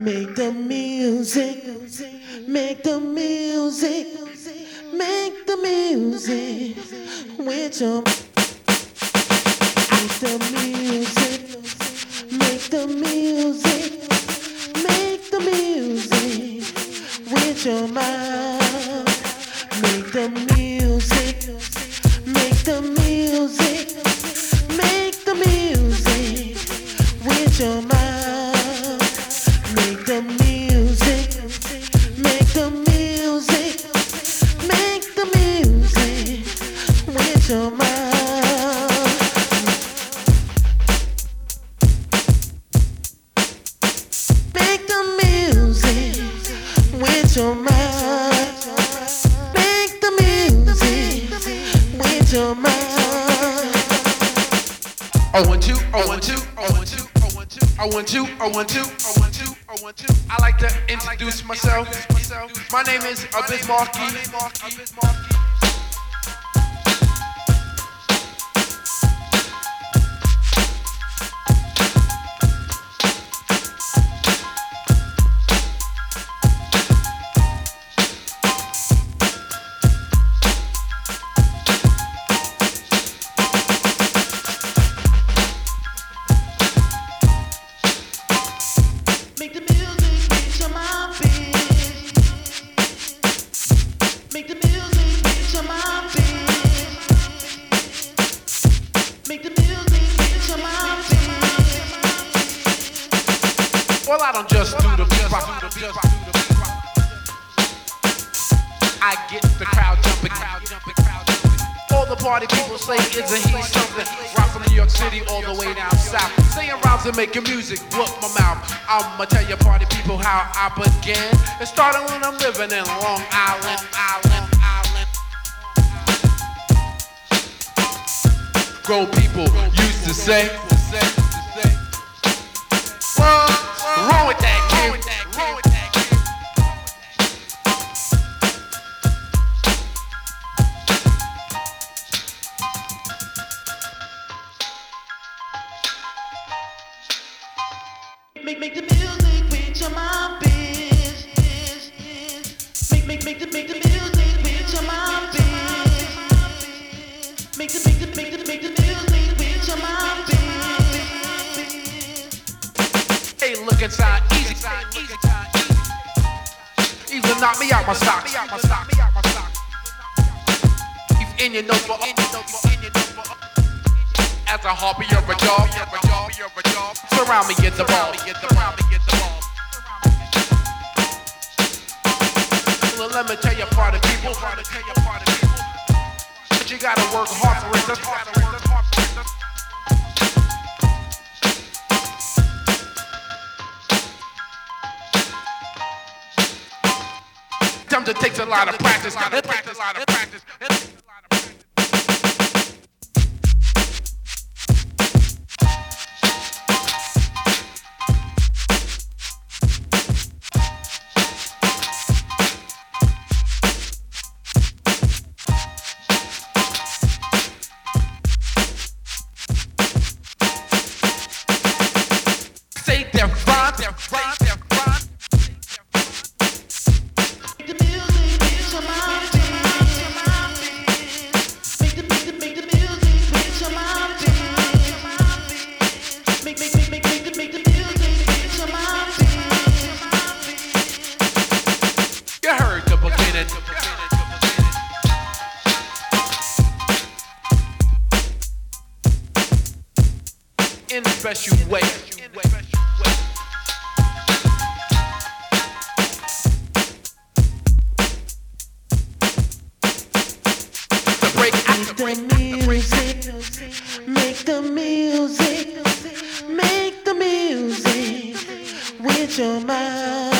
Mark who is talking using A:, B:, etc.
A: Make the music, make the music, make the music with your. Make the music, make the music, make the music with your mouth. Make the music, make the music, make the music with your mouth. Make the music, make the music, make the music with your mouth. Make the music with your mouth. Make the music with your mouth.
B: I want you, I want you, I want you, I want you, I want you, I want you, I want you, I want you. I like to introduce myself. My name is Abyss Marquis.
A: Make the music with your mouth. Make the music with your mouth. Make the music with your mouth.
B: Well, I don't just do the rock. I get the crowd jumping. All the party people say, isn't he something? Rock from New York City all the way down south. Saying rhymes and making music, look my mouth. I'ma tell you party people how I began. It started when I'm living in Long Island. Grown people used to say, what's wrong with that kid?
A: Make the music with your mouth. Make the music with your mouth. Make the music with your mouth.
B: Hey, look inside, easy. Either knock me out my socks. If in your notebook, as a hobby or a job. Surround me, get the ball. Well, let me tell you, party people, but you gotta work hard for it. Sometimes it takes a lot of practice. Say they're fine.
A: Make the music with your mouth. Make the music with your mouth. Make the music with your mouth.
B: You heard the beginning. In a special way.
A: Make the music with your mouth.